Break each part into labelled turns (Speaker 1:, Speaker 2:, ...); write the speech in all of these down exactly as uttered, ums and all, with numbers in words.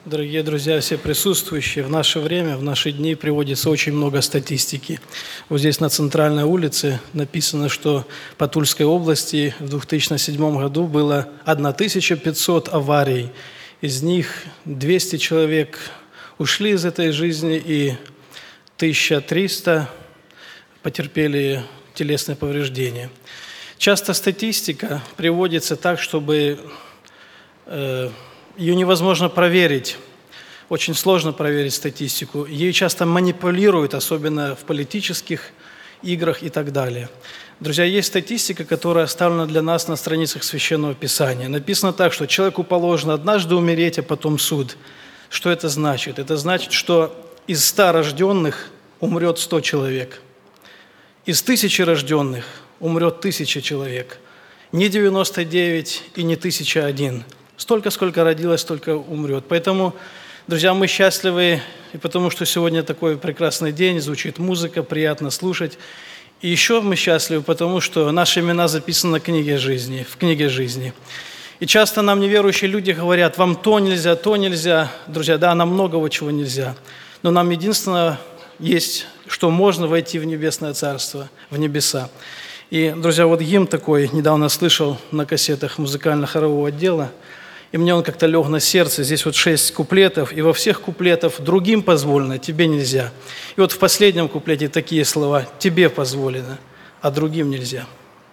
Speaker 1: Дорогие друзья, все присутствующие, в наше время, в наши дни приводится очень много статистики. Вот здесь на Центральной улице написано, что по Тульской области в две тысячи седьмом году было тысяча пятьсот аварий. Из них двести человек ушли из этой жизни и тысяча триста потерпели телесные повреждения. Часто статистика приводится так, чтобы э, ее невозможно проверить. Очень сложно проверить статистику. Ею часто манипулируют, особенно в политических играх и так далее. Друзья, есть статистика, которая оставлена для нас на страницах Священного Писания. Написано так, что человеку положено однажды умереть, а потом суд. Что это значит? Это значит, что из ста рожденных умрет сто человек. Из тысячи рожденных умрет тысяча человек. Не девяносто девять и не тысяча один. Столько, сколько родилось, столько умрет. Поэтому, друзья, мы счастливы, и потому что сегодня такой прекрасный день, звучит музыка, приятно слушать. И еще мы счастливы, потому что наши имена записаны в книге жизни, в книге жизни. И часто нам неверующие люди говорят: вам то нельзя, то нельзя. Друзья, да, нам многого чего нельзя. Но нам единственное есть, что можно войти в небесное царство, в небеса. И, друзья, вот гимн такой недавно слышал на кассетах музыкально-хорового отдела, и мне он как-то лег на сердце. Здесь вот шесть куплетов, и во всех куплетах другим позволено, тебе нельзя. И вот в последнем куплете такие слова: тебе позволено, а другим нельзя.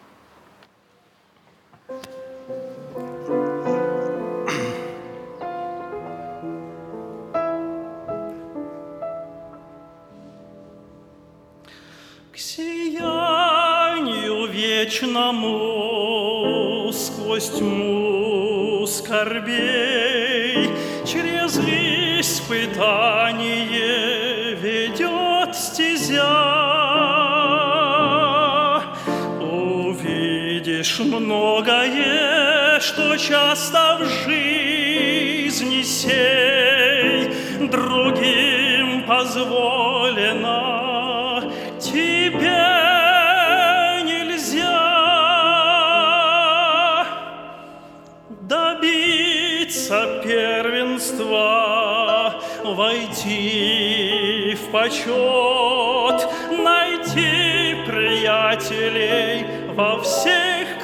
Speaker 2: К сиянию вечному сквозь тьму скорбей через испытание ведет стезя. Увидишь многое, что часто в жизни сей другим позволено, тебе нельзя. Добиться первенства, войти в почет, найти приятелей во всех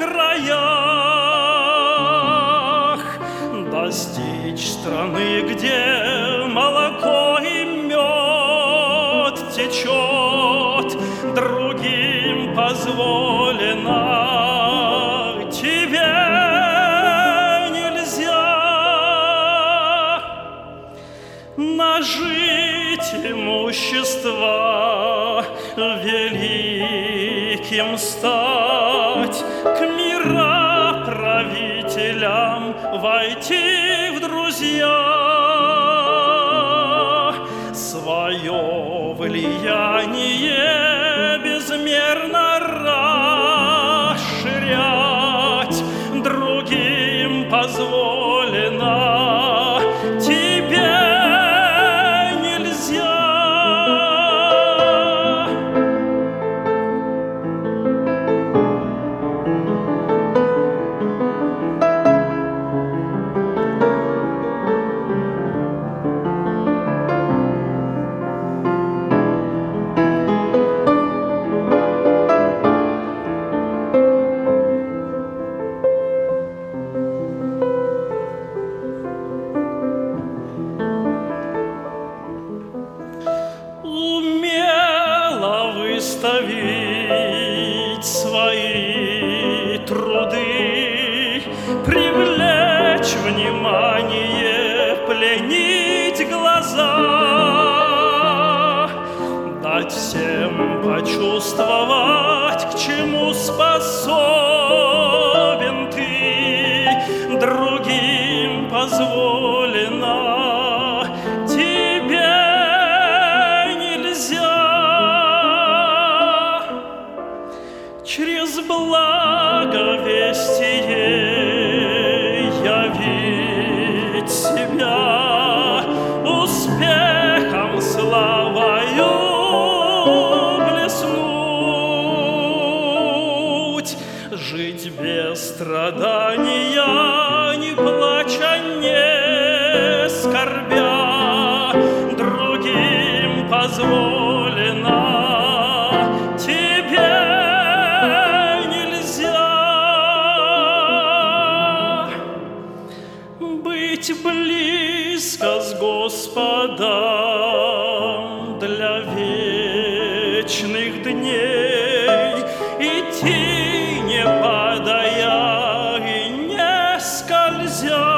Speaker 2: краях, достичь страны, где молоко и мед течет, другим позволено, тебе нажить имущество, великим стать, к мироправителям войти в друзья, свое влияние безмерно расширять, другим позволено, тебе выставить свои труды, привлечь внимание, пленить глаза, дать всем почувствовать, к чему способен ты, другим позволено, тебе через благовестие явить себя, успехом, славою блеснуть, жить без страдания, не плача, не скорбя, другим позволено, тебе нельзя. Быть близко с Господом для вечных дней, идти не падая и не скользя.